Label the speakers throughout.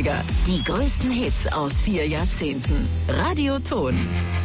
Speaker 1: Schlager. Die größten Hits aus 4 Jahrzehnten. Radio Ton.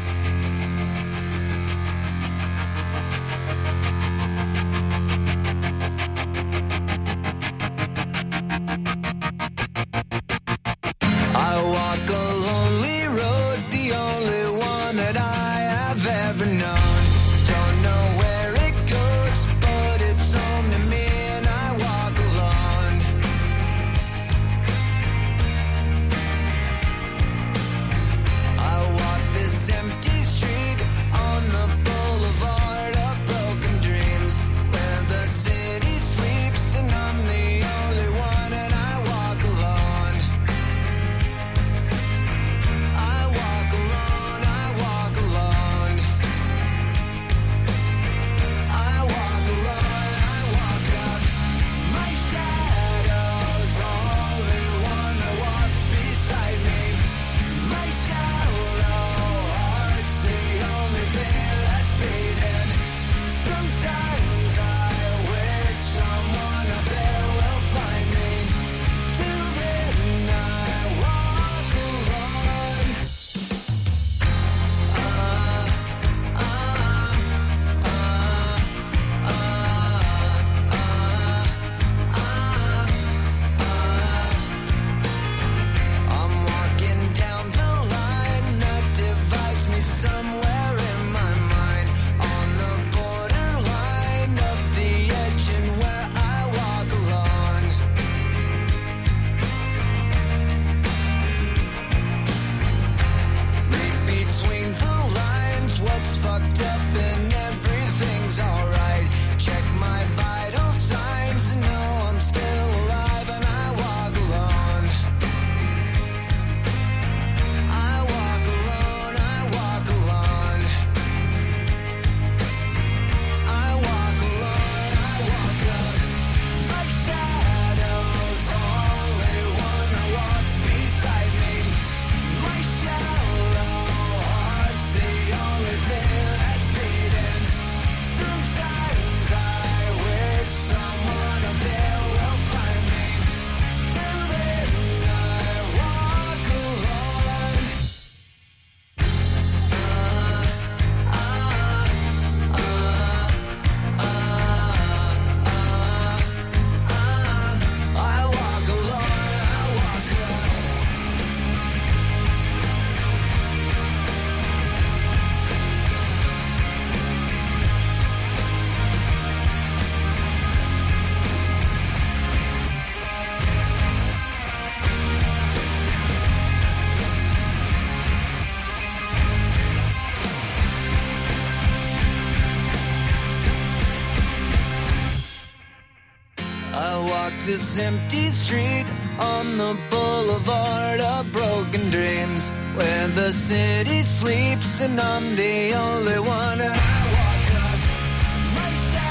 Speaker 2: This empty street on the boulevard of broken dreams, where the city sleeps and I'm the only one. And I walk up, my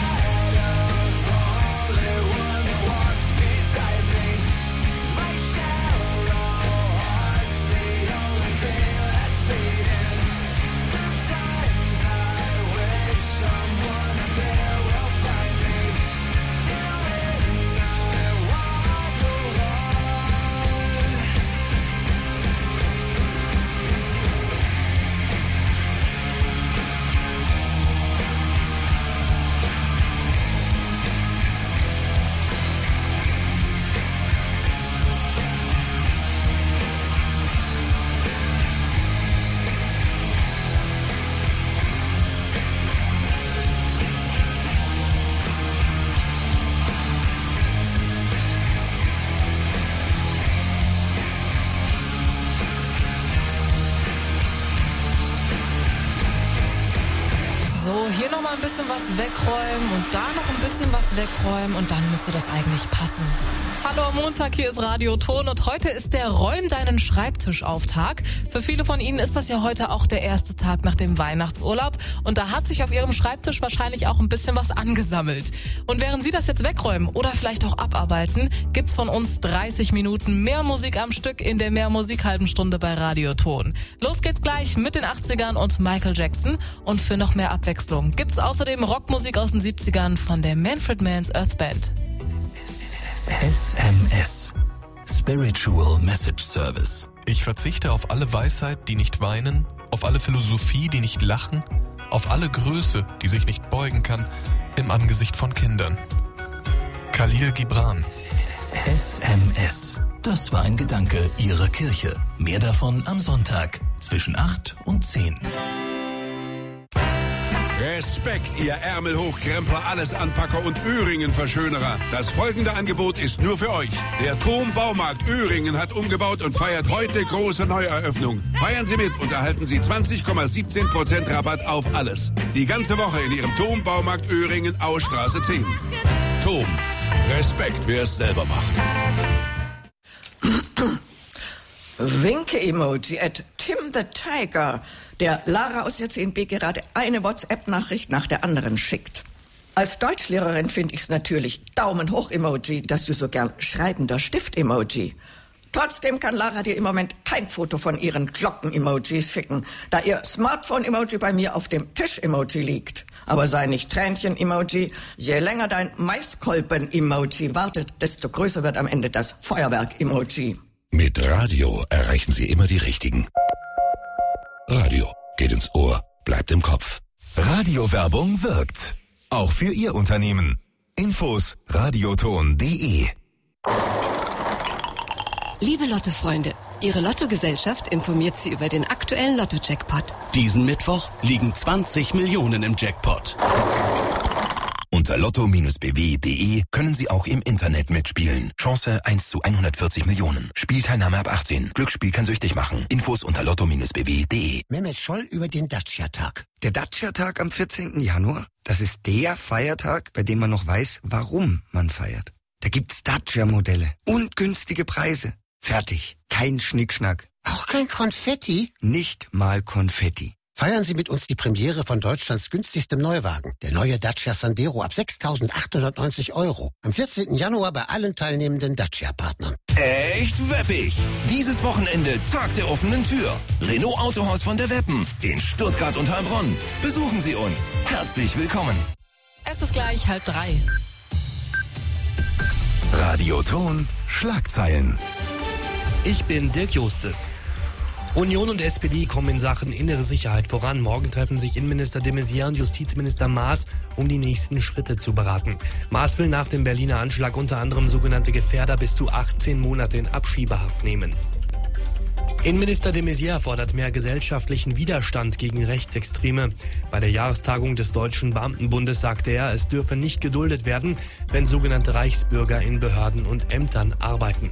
Speaker 2: shadow's the only one that walks beside me. My shallow heart's the only thing that's beating. Sometimes I wish someone up there will find me. Till then I walk alone.
Speaker 3: So, hier nochmal ein bisschen was wegräumen und da noch ein bisschen was wegräumen und dann müsste das eigentlich passen. Hallo am Montag, hier ist Radio Ton und heute ist der Räum deinen Schreibtisch-Auftag. Für viele von Ihnen ist das ja heute auch der erste Tag nach dem Weihnachtsurlaub und da hat sich auf Ihrem Schreibtisch wahrscheinlich auch ein bisschen was angesammelt. Und während Sie das jetzt wegräumen oder vielleicht auch abarbeiten, gibt's von uns 30 Minuten mehr Musik am Stück in der Mehr Musik halben Stunde bei Radio Ton. Los geht's gleich mit den 80ern und Michael Jackson und für noch mehr Abwechslung gibt's außerdem Rockmusik aus den 70ern von der Manfred Mann's Earth Band.
Speaker 4: SMS. Spiritual Message Service.
Speaker 5: Ich verzichte auf alle Weisheit, die nicht weinen, auf alle Philosophie, die nicht lachen, auf alle Größe, die sich nicht beugen kann, im Angesicht von Kindern. Khalil Gibran.
Speaker 4: SMS. Das war ein Gedanke Ihrer Kirche. Mehr davon am Sonntag zwischen 8 und 10.
Speaker 6: Respekt, ihr Ärmelhochkremper, Allesanpacker und Öhringen-Verschönerer. Das folgende Angebot ist nur für euch. Der TOM Baumarkt Öhringen hat umgebaut und feiert heute große Neueröffnung. Feiern Sie mit und erhalten Sie 20,17% Rabatt auf alles. Die ganze Woche in Ihrem TOM Baumarkt Öhringen, Ausstraße 10. TOM. Respekt, wer es selber macht.
Speaker 7: Winke-Emoji at Tim the Tiger, der Lara aus der 10b gerade eine WhatsApp-Nachricht nach der anderen schickt. Als Deutschlehrerin finde ich es natürlich Daumen hoch Emoji, dass du so gern schreibender Stift-Emoji. Trotzdem kann Lara dir im Moment kein Foto von ihren Glocken-Emojis schicken, da ihr Smartphone-Emoji bei mir auf dem Tisch-Emoji liegt. Aber sei nicht Tränchen-Emoji, je länger dein Maiskolben-Emoji wartet, desto größer wird am Ende das Feuerwerk-Emoji.
Speaker 6: Mit Radio erreichen Sie immer die Richtigen. Radio geht ins Ohr, bleibt im Kopf.
Speaker 8: Radiowerbung wirkt. Auch für Ihr Unternehmen. Infos radioton.de.
Speaker 9: Liebe Lotto-Freunde, Ihre Lottogesellschaft informiert Sie über den aktuellen Lotto-Jackpot.
Speaker 10: Diesen Mittwoch liegen 20 Millionen im Jackpot.
Speaker 8: Unter lotto-bw.de können Sie auch im Internet mitspielen. Chance 1 zu 140 Millionen. Spielteilnahme ab 18. Glücksspiel kann süchtig machen. Infos unter lotto-bw.de.
Speaker 11: Mehmet Scholl über den Dacia-Tag. Der Dacia-Tag am 14. Januar, das ist der Feiertag, bei dem man noch weiß, warum man feiert. Da gibt's Dacia-Modelle und günstige Preise. Fertig. Kein Schnickschnack.
Speaker 12: Auch kein Konfetti?
Speaker 11: Nicht mal Konfetti.
Speaker 12: Feiern Sie mit uns die Premiere von Deutschlands günstigstem Neuwagen. Der neue Dacia Sandero ab 6.890 €. Am 14. Januar bei allen teilnehmenden Dacia-Partnern.
Speaker 8: Echt weppig! Dieses Wochenende Tag der offenen Tür. Renault Autohaus von der Weppen in Stuttgart und Heilbronn. Besuchen Sie uns. Herzlich willkommen.
Speaker 3: Es ist gleich 2:30.
Speaker 8: Radioton Schlagzeilen.
Speaker 13: Ich bin Dirk Justus. Union und SPD kommen in Sachen innere Sicherheit voran. Morgen treffen sich Innenminister de Maizière und Justizminister Maas, um die nächsten Schritte zu beraten. Maas will nach dem Berliner Anschlag unter anderem sogenannte Gefährder bis zu 18 Monate in Abschiebehaft nehmen. Innenminister de Maizière fordert mehr gesellschaftlichen Widerstand gegen Rechtsextreme. Bei der Jahrestagung des Deutschen Beamtenbundes sagte er, es dürfe nicht geduldet werden, wenn sogenannte Reichsbürger in Behörden und Ämtern arbeiten.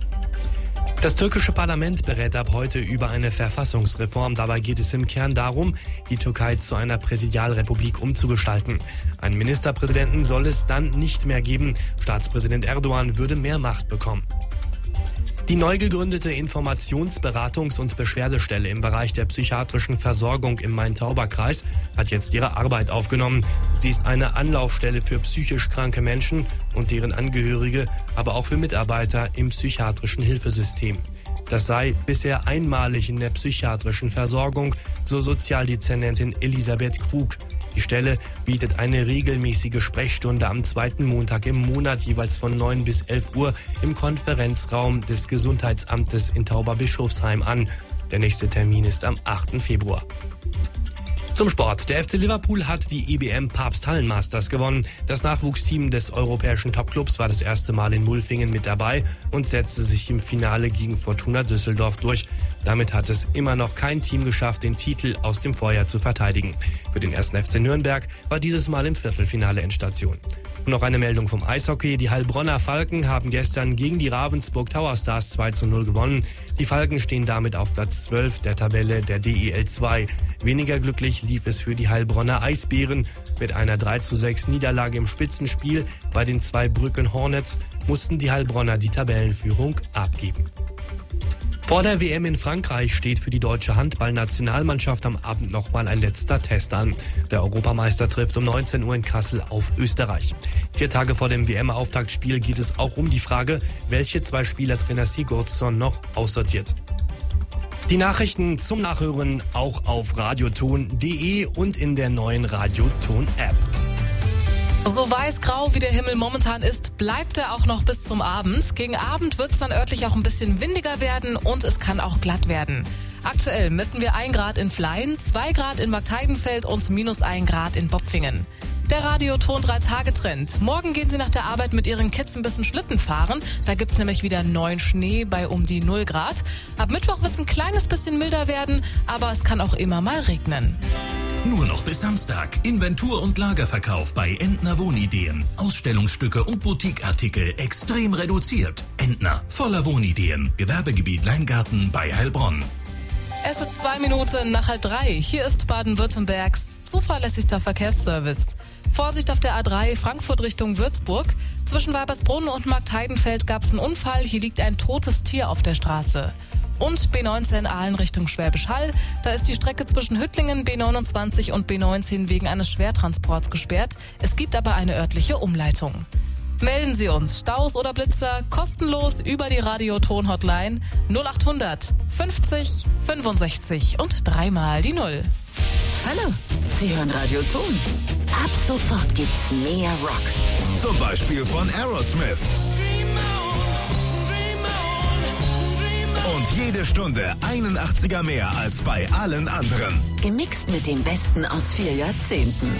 Speaker 13: Das türkische Parlament berät ab heute über eine Verfassungsreform. Dabei geht es im Kern darum, die Türkei zu einer Präsidialrepublik umzugestalten. Einen Ministerpräsidenten soll es dann nicht mehr geben. Staatspräsident Erdogan würde mehr Macht bekommen. Die neu gegründete Informationsberatungs- und Beschwerdestelle im Bereich der psychiatrischen Versorgung im Main-Tauber-Kreis hat jetzt ihre Arbeit aufgenommen. Sie ist eine Anlaufstelle für psychisch kranke Menschen und deren Angehörige, aber auch für Mitarbeiter im psychiatrischen Hilfesystem. Das sei bisher einmalig in der psychiatrischen Versorgung, so Sozialdezernentin Elisabeth Krug. Die Stelle bietet eine regelmäßige Sprechstunde am zweiten Montag im Monat, jeweils von 9 bis 11 Uhr im Konferenzraum des Gesundheitsamtes in Tauberbischofsheim an. Der nächste Termin ist am 8. Februar. Zum Sport. Der FC Liverpool hat die IBM Papst Hallen Masters gewonnen. Das Nachwuchsteam des europäischen Topclubs war das erste Mal in Mulfingen mit dabei und setzte sich im Finale gegen Fortuna Düsseldorf durch. Damit hat es immer noch kein Team geschafft, den Titel aus dem Vorjahr zu verteidigen. Für den 1. FC Nürnberg war dieses Mal im Viertelfinale Endstation. Und noch eine Meldung vom Eishockey. Die Heilbronner Falken haben gestern gegen die Ravensburg Tower Stars 2:0 gewonnen. Die Falken stehen damit auf Platz 12 der Tabelle der DEL 2. Weniger glücklich lief es für die Heilbronner Eisbären. Mit einer 3:6 Niederlage im Spitzenspiel bei den Zweibrücken Hornets mussten die Heilbronner die Tabellenführung abgeben. Vor der WM in Frankreich steht für die deutsche Handballnationalmannschaft am Abend nochmal ein letzter Test an. Der Europameister trifft um 19 Uhr in Kassel auf Österreich. 4 Tage vor dem WM-Auftaktspiel geht es auch um die Frage, welche 2 Spieler Trainer Sigurdsson noch aussortiert. Die Nachrichten zum Nachhören auch auf radioton.de und in der neuen Radioton-App.
Speaker 3: So weiß-grau wie der Himmel momentan ist, bleibt er auch noch bis zum Abend. Gegen Abend wird es dann örtlich auch ein bisschen windiger werden und es kann auch glatt werden. Aktuell messen wir 1 Grad in Fleien, 2 Grad in Marktheidenfeld und -1 Grad in Bopfingen. Der Radioton 3-Tage-Trend. Morgen gehen Sie nach der Arbeit mit Ihren Kids ein bisschen Schlitten fahren. Da gibt's nämlich wieder neuen Schnee bei um die 0 Grad. Ab Mittwoch wird's ein kleines bisschen milder werden, aber es kann auch immer mal regnen.
Speaker 4: Nur noch bis Samstag. Inventur- und Lagerverkauf bei Entner Wohnideen. Ausstellungsstücke und Boutiqueartikel extrem reduziert. Entner, voller Wohnideen. Gewerbegebiet Leingarten bei Heilbronn.
Speaker 3: Es ist 2 Minuten nach 2:30. Hier ist Baden-Württembergs zuverlässigster Verkehrsservice. Vorsicht auf der A3 Frankfurt Richtung Würzburg. Zwischen Weibersbrunn und Marktheidenfeld gab es einen Unfall. Hier liegt ein totes Tier auf der Straße. Und B19 Aalen Richtung Schwäbisch Hall. Da ist die Strecke zwischen Hüttlingen, B29 und B19 wegen eines Schwertransports gesperrt. Es gibt aber eine örtliche Umleitung. Melden Sie uns, Staus oder Blitzer, kostenlos über die Radioton-Hotline 0800 50 65 und 3 die 0.
Speaker 1: Hallo, Sie hören Radioton. Ab sofort gibt's mehr Rock.
Speaker 14: Zum Beispiel von Aerosmith. Und jede Stunde 81er mehr als bei allen anderen.
Speaker 1: Gemixt mit dem Besten aus 4 Jahrzehnten.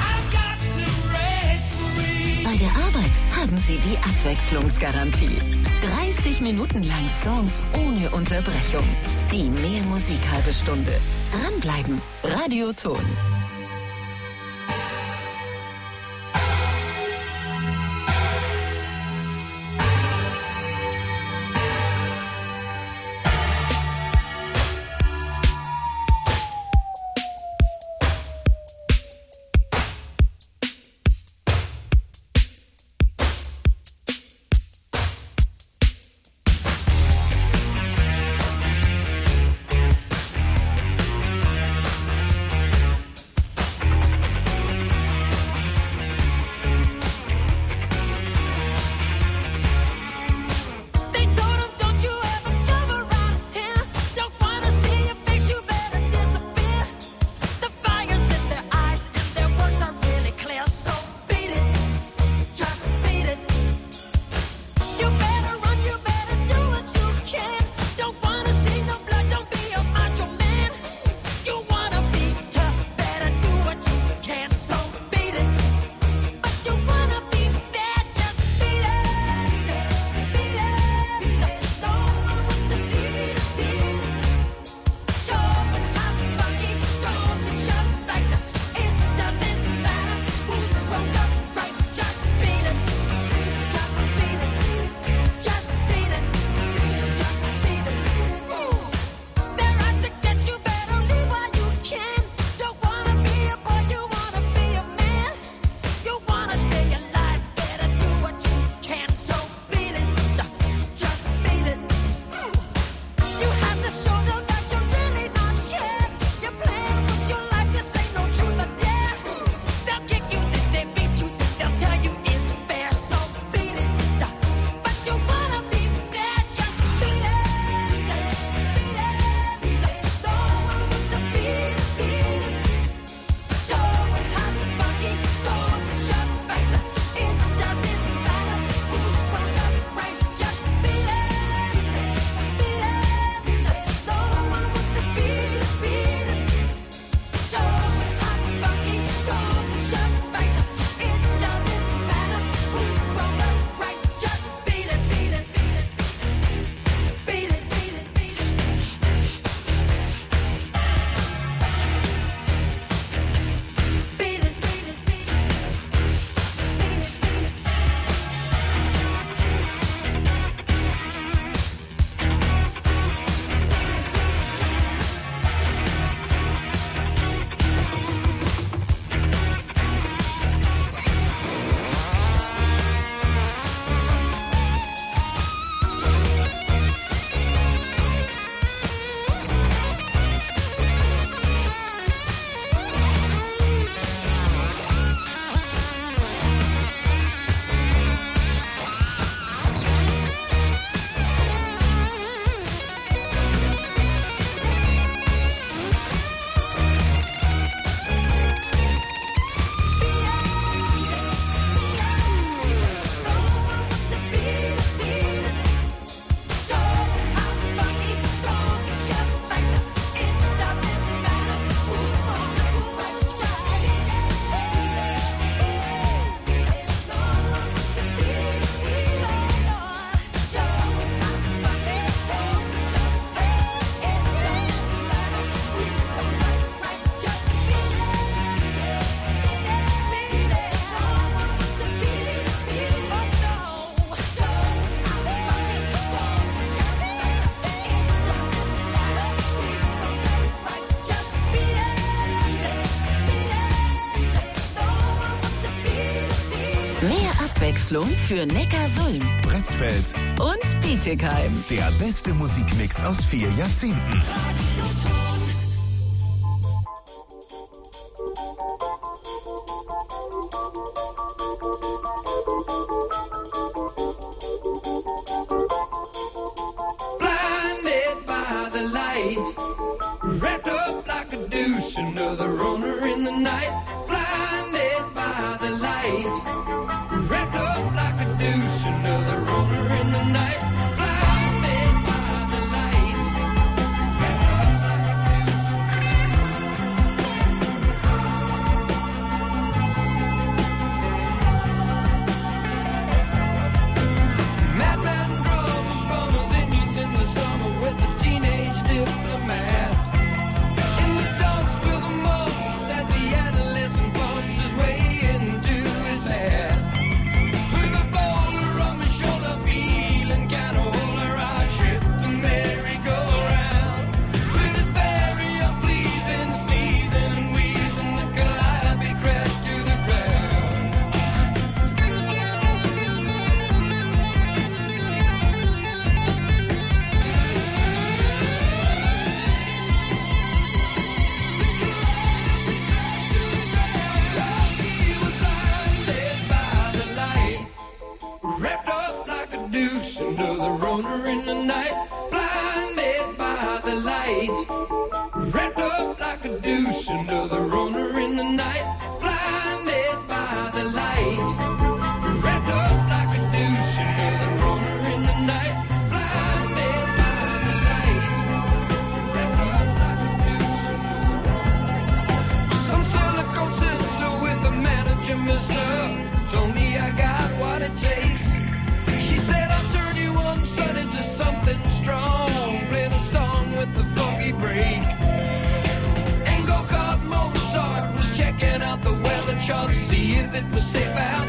Speaker 1: Bei der Arbeit haben Sie die Abwechslungsgarantie. 30 Minuten lang Songs ohne Unterbrechung. Die Mehr Musik halbe Stunde. Dranbleiben. Radioton. Abwechslung für Neckarsulm,
Speaker 14: Pretzfeld
Speaker 1: und Bietigheim.
Speaker 14: Der beste Musikmix aus 4 Jahrzehnten.
Speaker 2: Blinded by the light, wrapped up like a douche, another runner in the night. Blinded by the light, wrapped up like a douche, another runner in the night. Blinded by the light, wrapped up like a douche. Madman drums, bummers, Indians in the summer with a teenage diplomat. In the dumps with the mumps as the adolescent bumps his way into his hat. With a boulder on my shoulder, feeling kind of older, I trip the merry-go-round. With his very unpleasing sneezing and wheezing, the calliope crashed to the ground. He was blinded by the light, wrapped up like a douche, another runner in the night. Blinded by the light, wrapped up like a douche, another runner in the night. Blinded by the light, wrapped up like a douche, another runner in the night. Blinded by the light, wrapped up like a douche, some silicone sister with a manager, mister, told me I got what it takes. She said I'll turn you on, son, into something strong. Play the song with the funky break. And go-kart Mozart was checking out the weather chart to see if it was safe out